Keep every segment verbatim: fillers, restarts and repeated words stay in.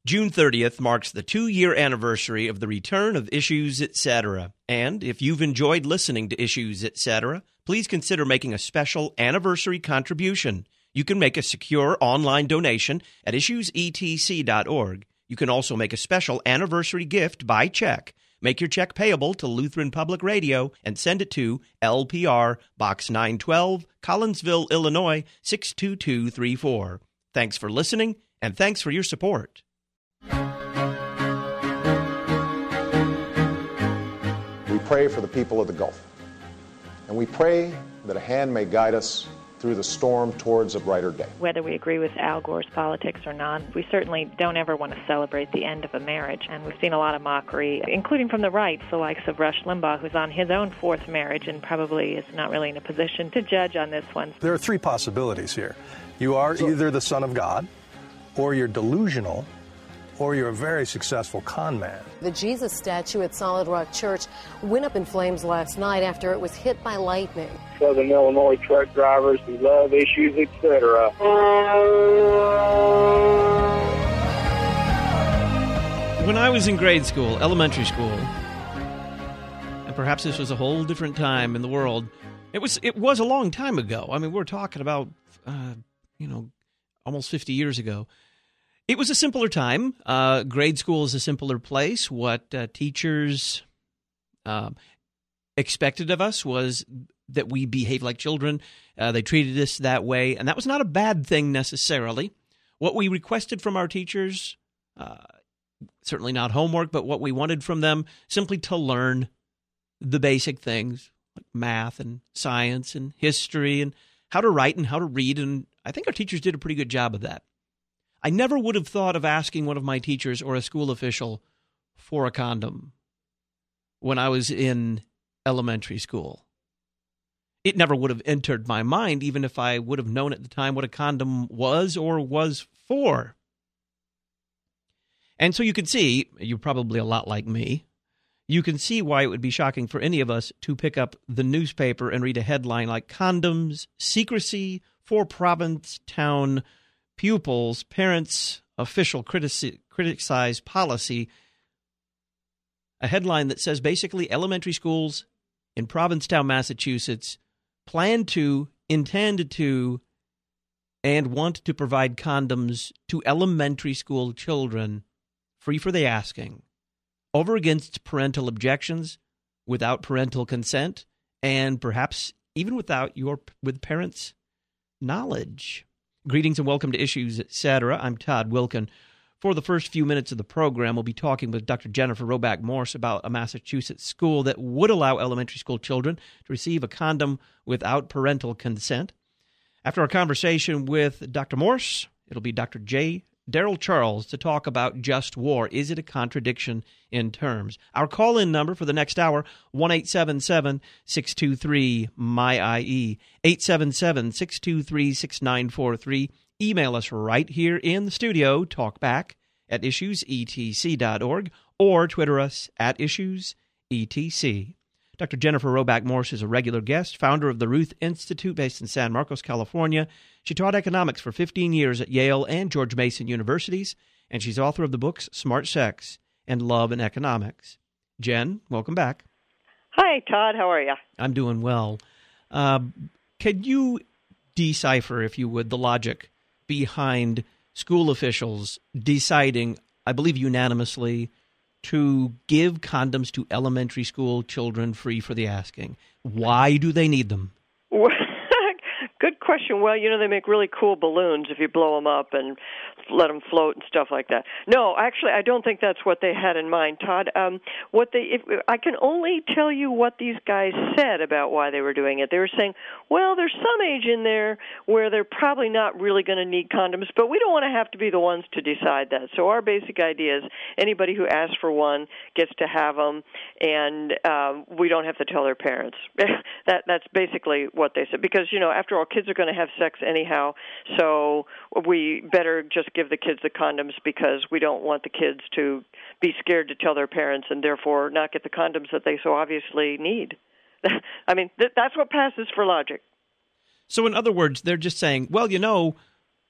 June thirtieth marks the two-year anniversary of the return of Issues Etc. And if you've enjoyed listening to Issues Etc., please consider making a special anniversary contribution. You can make a secure online donation at issues e t c dot org. You can also make a special anniversary gift by check. Make your check payable to Lutheran Public Radio and send it to L P R, Box nine twelve, Collinsville, Illinois, six two two three four. Thanks for listening, and thanks for your support. We pray for the people of the Gulf, and we pray that a hand may guide us through the storm towards a brighter day. Whether we agree with Al Gore's politics or not, we certainly don't ever want to celebrate the end of a marriage. And we've seen a lot of mockery, including from the right, the likes of Rush Limbaugh, who's on his own fourth marriage and probably is not really in a position to judge on this one. There are three possibilities here. You are so, either the son of God, or you're delusional, or you're a very successful con man. The Jesus statue at Solid Rock Church went up in flames last night after it was hit by lightning. Southern Illinois truck drivers who love Issues, et cetera. When I was in grade school, elementary school, and perhaps this was a whole different time in the world, it was it was a long time ago. I mean, we're talking about, uh, you know, almost fifty years ago. It was a simpler time. Uh, grade school is a simpler place. What uh, teachers uh, expected of us was that we behave like children. Uh, they treated us that way, and that was not a bad thing necessarily. What we requested from our teachers, uh, certainly not homework, but what we wanted from them, simply to learn the basic things, like math and science and history and how to write and how to read, and I think our teachers did a pretty good job of that. I never would have thought of asking one of my teachers or a school official for a condom when I was in elementary school. It never would have entered my mind, even if I would have known at the time what a condom was or was for. And so you can see, you're probably a lot like me, you can see why it would be shocking for any of us to pick up the newspaper and read a headline like "Condoms, Secrecy for Provincetown Pupils, Parents, Official critici- Criticize Policy." A headline that says basically elementary schools in Provincetown, Massachusetts plan to, intend to, and want to provide condoms to elementary school children free for the asking, over against parental objections, without parental consent, and perhaps even without your with parents' knowledge. Greetings and welcome to Issues, et cetera. I'm Todd Wilkin. For the first few minutes of the program, we'll be talking with Doctor Jennifer Roback Morse about a Massachusetts school that would allow elementary school children to receive a condom without parental consent. After our conversation with Doctor Morse, it'll be Doctor J. Daryl Charles to talk about just war. Is it a contradiction in terms? Our call-in number for the next hour, one eight seven seven, six two three, M Y I E, eight seven seven, six two three, six nine four three. Email us right here in the studio, talkback at issues e t c dot org, or Twitter us at issues e t c. Doctor Jennifer Roback Morse is a regular guest, founder of the Ruth Institute based in San Marcos, California. She taught economics for fifteen years at Yale and George Mason Universities, and she's author of the books Smart Sex and Love and Economics. Jen, welcome back. Hi, Todd. How are you? I'm doing well. Uh, could you decipher, if you would, the logic behind school officials deciding, I believe unanimously, to give condoms to elementary school children free for the asking? Why do they need them? Good question. Well, you know, they make really cool balloons if you blow them up and let them float and stuff like that. No, actually, I don't think that's what they had in mind, Todd. Um, what they, if, I can only tell you what these guys said about why they were doing it. They were saying, well, there's some age in there where they're probably not really going to need condoms, but we don't want to have to be the ones to decide that. So our basic idea is anybody who asks for one gets to have them, and um, we don't have to tell their parents. that That's basically what they said. Because, you know, after all, kids are going to have sex anyhow, so we better just give the kids the condoms because we don't want the kids to be scared to tell their parents and therefore not get the condoms that they so obviously need. I mean, th- that's what passes for logic. So in other words, they're just saying, well, you know,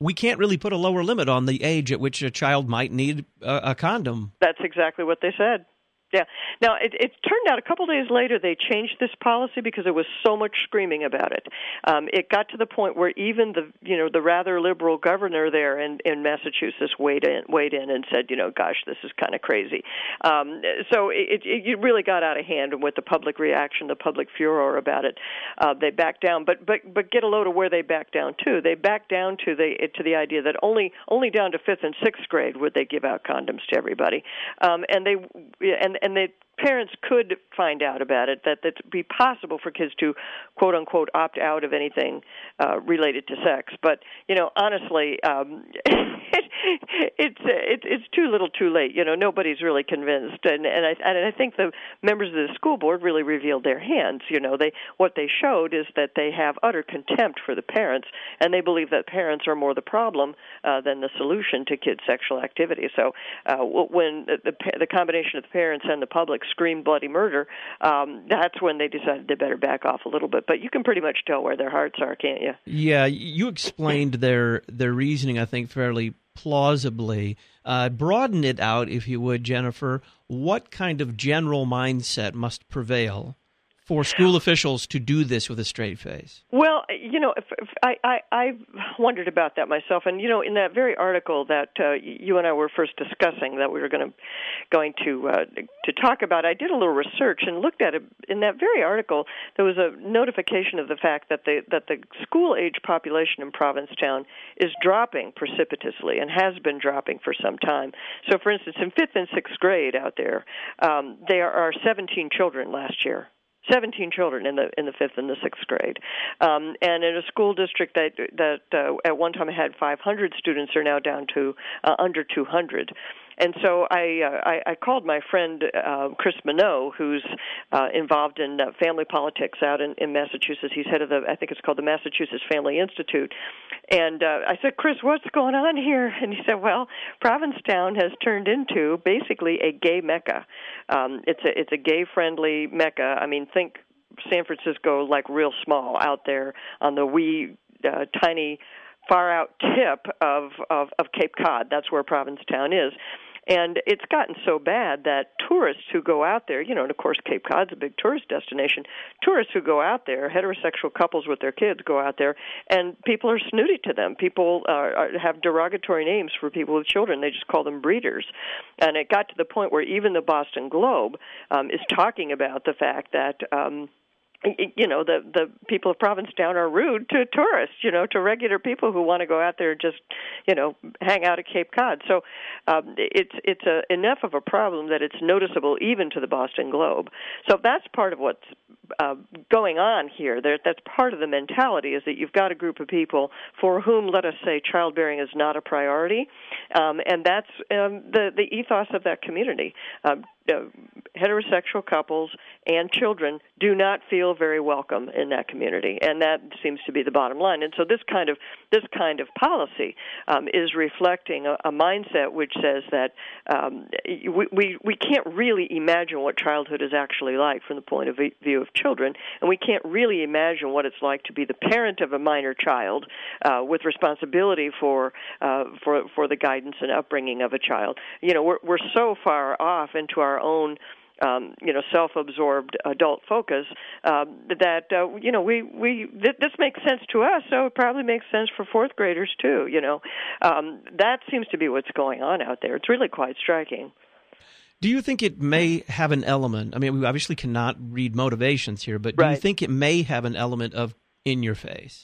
we can't really put a lower limit on the age at which a child might need a, a condom. That's exactly what they said. Yeah. Now, it, it turned out a couple days later they changed this policy because there was so much screaming about it. Um, it got to the point where even the, you know, the rather liberal governor there in, in Massachusetts weighed in, weighed in and said, you know, gosh, this is kind of crazy. Um, so it, it, it really got out of hand, and with the public reaction, the public furor about it, uh, they backed down. But but but get a load of where they backed down to. They backed down to the to the idea that only only down to fifth and sixth grade would they give out condoms to everybody, um, and they and and the parents could find out about it, that it would be possible for kids to, quote unquote, opt out of anything uh, related to sex. But, you know, honestly, um, it, it's it, it's too little too late. You know, nobody's really convinced. And, and, I, and I think the members of the school board really revealed their hands. You know, they what they showed is that they have utter contempt for the parents, and they believe that parents are more the problem uh, than the solution to kids' sexual activity. So uh, when the, the, the combination of the parents and the public screamed bloody murder, um, that's when they decided they better back off a little bit. But you can pretty much tell where their hearts are, can't you? Yeah, you explained their their reasoning, I think, fairly plausibly. Uh, broaden it out, if you would, Jennifer. What kind of general mindset must prevail for school officials to do this with a straight face? Well, you know, if, if I, I, I've wondered about that myself. And, you know, in that very article that uh, you and I were first discussing that we were going to going to uh, to talk about, I did a little research and looked at it. In that very article, there was a notification of the fact that the, that the school-age population in Provincetown is dropping precipitously and has been dropping for some time. So, for instance, in fifth and sixth grade out there, um, there are seventeen children last year. Seventeen children in the in the fifth and the sixth grade, um, and in a school district that that uh, at one time had five hundred students are now down to uh, under two hundred. And so I, uh, I I called my friend uh, Chris Minot, who's uh, involved in uh, family politics out in, in Massachusetts. He's head of the, I think it's called the Massachusetts Family Institute. And uh, I said, Chris, what's going on here? And he said, well, Provincetown has turned into basically a gay mecca. Um, it's a it's a gay-friendly mecca. I mean, think San Francisco like real small out there on the wee, uh, tiny, far-out tip of, of, of Cape Cod. That's where Provincetown is. And it's gotten so bad that tourists who go out there, you know, and of course Cape Cod's a big tourist destination, tourists who go out there, heterosexual couples with their kids go out there, and people are snooty to them. People uh, are, have derogatory names for people with children. They just call them breeders. And it got to the point where even the Boston Globe um, is talking about the fact that um, you know, the the people of Provincetown are rude to tourists, you know, to regular people who want to go out there and just, you know, hang out at Cape Cod. So um, it's it's a, enough of a problem that it's noticeable even to the Boston Globe. So that's part of what's uh, going on here. There, that's part of the mentality, is that you've got a group of people for whom, let us say, childbearing is not a priority, um, and that's um, the, the ethos of that community. Um, Uh, heterosexual couples and children do not feel very welcome in that community, and that seems to be the bottom line. And so this kind of this kind of policy um, is reflecting a, a mindset which says that um, we, we we can't really imagine what childhood is actually like from the point of view of children, and we can't really imagine what it's like to be the parent of a minor child uh, with responsibility for uh, for for the guidance and upbringing of a child. You know, we're we're so far off into our our own, um, you know, self-absorbed adult focus um, that uh, you know we we th- this makes sense to us, so it probably makes sense for fourth graders too. You know, um, that seems to be what's going on out there. It's really quite striking. Do you think it may have an element? I mean, we obviously cannot read motivations here, but do right. you think it may have an element of in your face?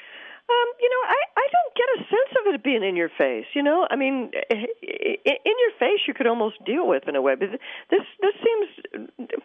Um, you know, I, I don't get a sense of it being in your face. You know, I mean, in your face you could almost deal with in a way. But this this seems,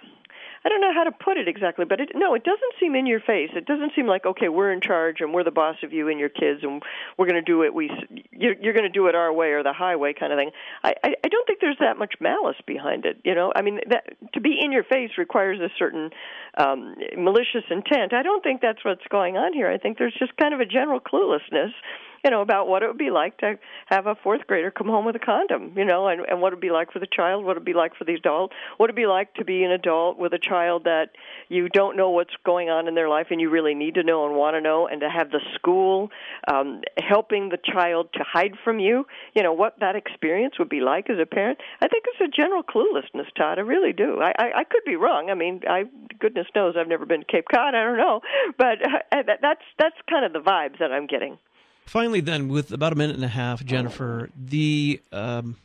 I don't know how to put it exactly, but it, no, it doesn't seem in your face. It doesn't seem like, okay, we're in charge and we're the boss of you and your kids, and we're going to do it. We you're, you're going to do it our way or the highway kind of thing. I, I, I don't think there's that much malice behind it. You know, I mean, that, to be in your face requires a certain um, malicious intent. I don't think that's what's going on here. I think there's just kind of a general cluelessness. you know, about what it would be like to have a fourth grader come home with a condom, you know, and, and what it would be like for the child, what it would be like for the adult, what it would be like to be an adult with a child that you don't know what's going on in their life and you really need to know and want to know, and to have the school um, helping the child to hide from you, you know, what that experience would be like as a parent. I think it's a general cluelessness, Todd. I really do. I, I, I could be wrong. I mean, I goodness knows I've never been to Cape Cod. I don't know. But uh, that's that's kind of the vibes that I'm getting. Finally, then, with about a minute and a half, Jennifer, the um,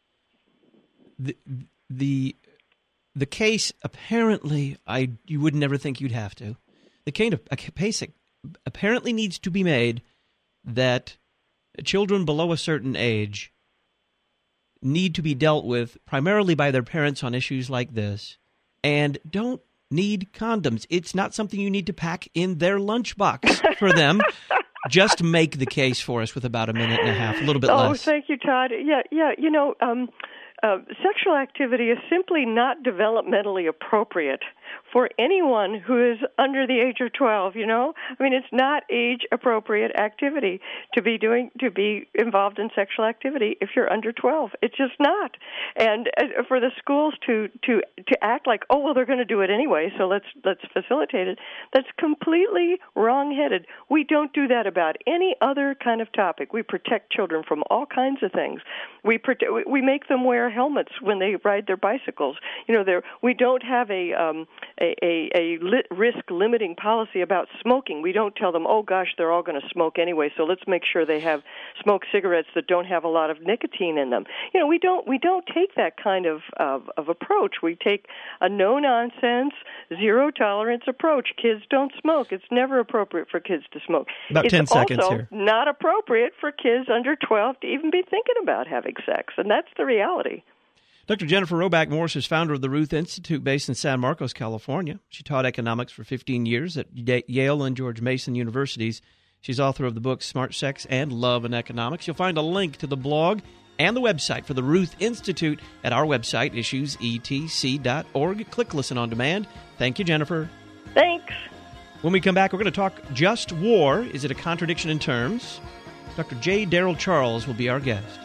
the the the case apparently, I you would never think you'd have to. The case, a case apparently needs to be made that children below a certain age need to be dealt with primarily by their parents on issues like this, and don't need condoms. It's not something you need to pack in their lunchbox for them. Just make the case for us with about a minute and a half, a little bit oh, less. Oh, thank you, Todd. Yeah, yeah. You know, um, uh, sexual activity is simply not developmentally appropriate for anyone who is under the age of twelve, you know? I mean, it's not age-appropriate activity to be doing, to be involved in sexual activity if you're under twelve. It's just not. And uh, for the schools to, to, to act like, oh, well, they're going to do it anyway, so let's, let's facilitate it, that's completely wrong-headed. We don't do that about any other kind of topic. We protect children from all kinds of things. We protect, we make them wear helmets when they ride their bicycles. You know, we don't have a... Um, a, a, a lit risk limiting policy about smoking. We don't tell them, oh, gosh, they're all going to smoke anyway, so let's make sure they have smoke cigarettes that don't have a lot of nicotine in them. You know, we don't we don't take that kind of, of, of approach. We take a no-nonsense, zero-tolerance approach. Kids don't smoke. It's never appropriate for kids to smoke. About it's ten seconds also here. Not appropriate for kids under twelve to even be thinking about having sex, and that's the reality. Doctor Jennifer Roback Morse is founder of the Ruth Institute based in San Marcos, California. She taught economics for fifteen years at Yale and George Mason Universities. She's author of the books Smart Sex and Love and Economics. You'll find a link to the blog and the website for the Ruth Institute at our website, issues e t c dot org. Click Listen on Demand. Thank you, Jennifer. Thanks. When we come back, we're going to talk just war. Is it a contradiction in terms? Doctor J. Darrell Charles will be our guest.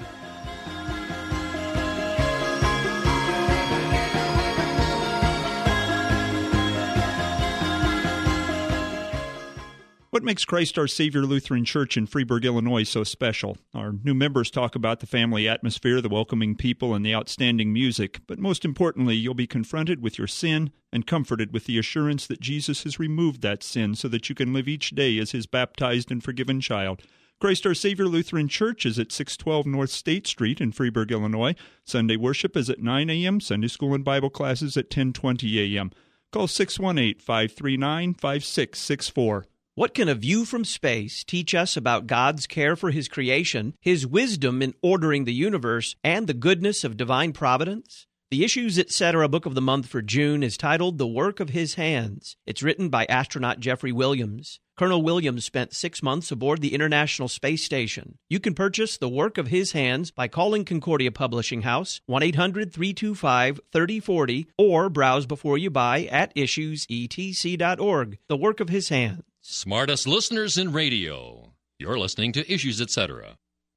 What makes Christ Our Savior Lutheran Church in Freeburg, Illinois so special? Our new members talk about the family atmosphere, the welcoming people, and the outstanding music. But most importantly, you'll be confronted with your sin and comforted with the assurance that Jesus has removed that sin so that you can live each day as His baptized and forgiven child. Christ Our Savior Lutheran Church is at six twelve North State Street in Freeburg, Illinois. Sunday worship is at nine a.m., Sunday school and Bible classes at ten twenty a.m. Call six one eight, five three nine, five six six four. What can a view from space teach us about God's care for His creation, His wisdom in ordering the universe, and the goodness of divine providence? The Issues Etc. Book of the Month for June is titled The Work of His Hands. It's written by astronaut Jeffrey Williams. Colonel Williams spent six months aboard the International Space Station. You can purchase The Work of His Hands by calling Concordia Publishing House, one eight hundred, three two five, three oh four oh, or browse before you buy at issues e t c dot org. The Work of His Hands. Smartest listeners in radio. You're listening to Issues Etc.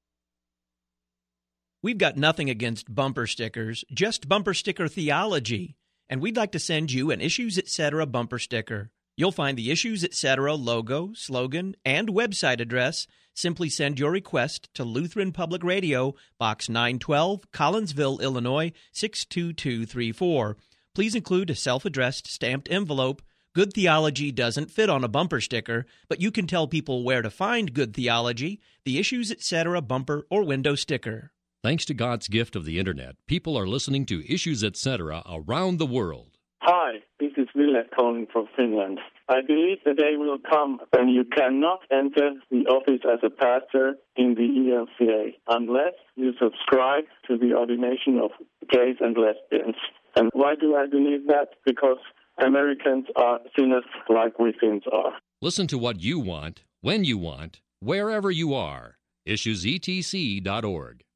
We've got nothing against bumper stickers, just bumper sticker theology, and we'd like to send you an Issues Etc. bumper sticker. You'll find the Issues Etc. logo, slogan, and website address. Simply send your request to Lutheran Public Radio, Box nine twelve, Collinsville, Illinois, six two two three four. Please include a self-addressed stamped envelope. Good theology doesn't fit on a bumper sticker, but you can tell people where to find good theology, the Issues Etc. bumper or window sticker. Thanks to God's gift of the Internet, people are listening to Issues Etc. around the world. Hi, this is Ville calling from Finland. I believe the day will come when you cannot enter the office as a pastor in the E L C A unless you subscribe to the ordination of gays and lesbians. And why do I believe that? Because Americans are sinners like we Finns are. Listen to what you want, when you want, wherever you are. issues e t c dot org.